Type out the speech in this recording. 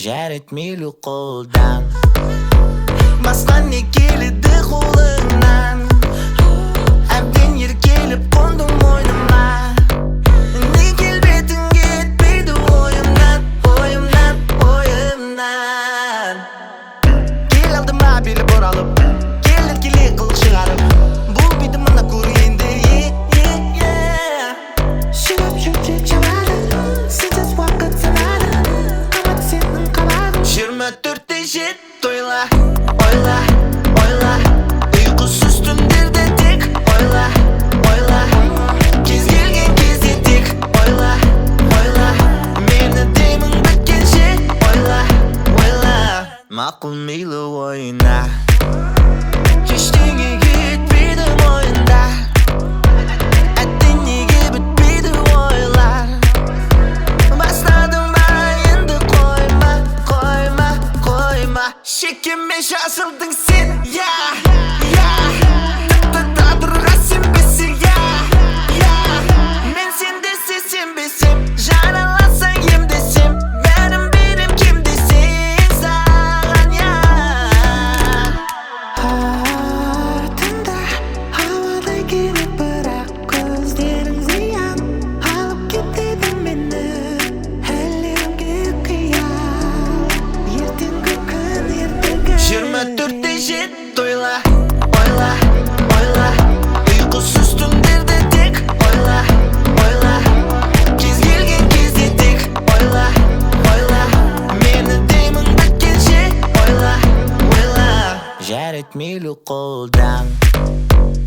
жар etmeli қолдан. Басқан не келеді қолыңнан, әбден еркеліп қондың мойныма. Не келбетің кетпейді ойымнан, ойымнан, ойымнан. Кел алдыма белі бұралып, кел еркеле қылық шығарып, бұл биді мына көргенде Шырап жүрек жабады, сенсіз уақыт санады, қабат сенің қабағың. 24-те жет тойла, ойла, ойла, ұйқысыз түндерде тек ойла, ойла, кез келген кезде тек ойла, ойла, мені деймін біткенше ойла, ойла. Мақұл мейлі ойна, ештеңе кетпейді мойында, әттең неге бітпейді ойлар. Бастадым ба енді қойма, қойма, қойма, шекеме жазылдың сен, тіпті тағдырға сенбесең, мен сендесе сенбесем, жараласаң емдесем, бәрін берем кем десең саған, Артында ауадай келіп бірақ көздерің зиян, алып кетеді мені әлемге қиял. Ертеңгі күн, ертеңгі 24-те жет тойла, ойла, ойла, ұйқысыз түндерде тек ойла, ойла, кез келген кезде тек ойла, ойла, мені деймін біткенше ойла, ойла. Жар etmeli қолдан.